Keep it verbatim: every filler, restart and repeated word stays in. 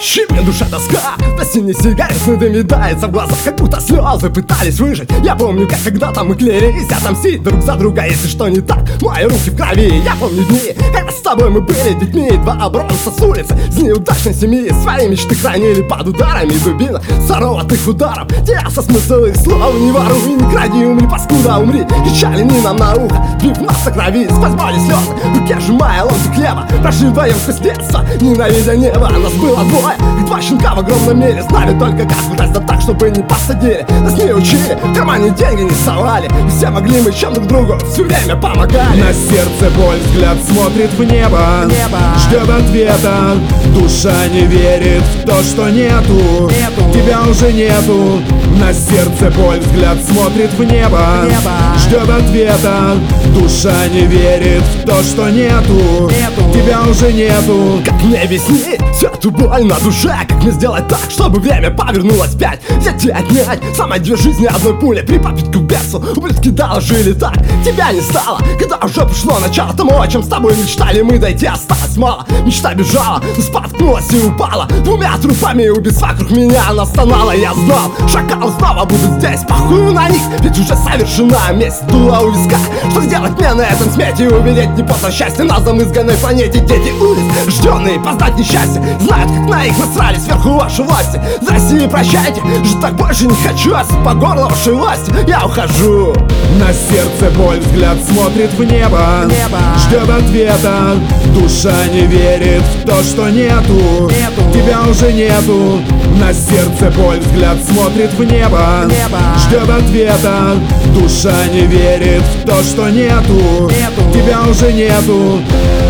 Молчи, мне душа тоска, на синий сигаретный дым видается в глазах, как будто слезы пытались выжить. Я помню, как когда-то мы клялись отомстить друг за друга, если что не так. Мои руки в крови, я помню дни, когда с тобой мы были детьми. Два обронца с улицы, с неудачной семьи, свои мечты хранили под ударами дубинок, сорванных ударов. Терялся смысл их слов, не воруй, не кради, умри, паскуда, умри. Кричали не нам на ухо, бив нас на крови, сквозь боли слезы, в руке сжимая ломтик хлеба. Прошли вдвоем сквозь детство, ненавидя небо. Нас было двое, как два щенка в огромном мире. Знали только как украсть, да так, чтобы не посадили. Нас не учили, в кармане деньги не совали, и все могли мы чем друг другу все время помогали. На сердце боль, взгляд смотрит в небо, небо. Ждет ответа, душа не верит в то, что нету, нету. Тебя уже нету. На сердце боль, взгляд смотрит в небо, небо. Ждет ответа, душа не верит в то, что нету, нету. Тебя уже нету. Как мне объяснить всю эту боль на душе? Как мне сделать так, чтобы время повернулось вспять? Взять и отнять самой две жизни одной пули. При попытке к бесу ублюдки доложили так. Тебя не стало, когда уже пришло начало тому, о чем с тобой мечтали мы дойти. Осталось мало, мечта бежала, но споткнулась и упала. Двумя трупами убийц вокруг меня она стонала. Я знал, шакалы снова будут здесь, похуй на них, ведь уже совершена месть. Дула у виска, что сделать мне на этом смете? Умереть не поздно, счастье на замызганной планете. Дети улиц, ждённые познать несчастье, знают, как на их насрали сверху ваши власти. За Россию прощайте, жить так больше не хочу, а по горло вашей власти я ухожу. На сердце боль, взгляд смотрит в небо, небо. Ждет ответа, душа не верит в то, что нету, нету. Тебя уже нету. На сердце боль, взгляд смотрит в небо, небо. Ждет ответа, душа не верит в то, что нету, нету. Тебя уже нету.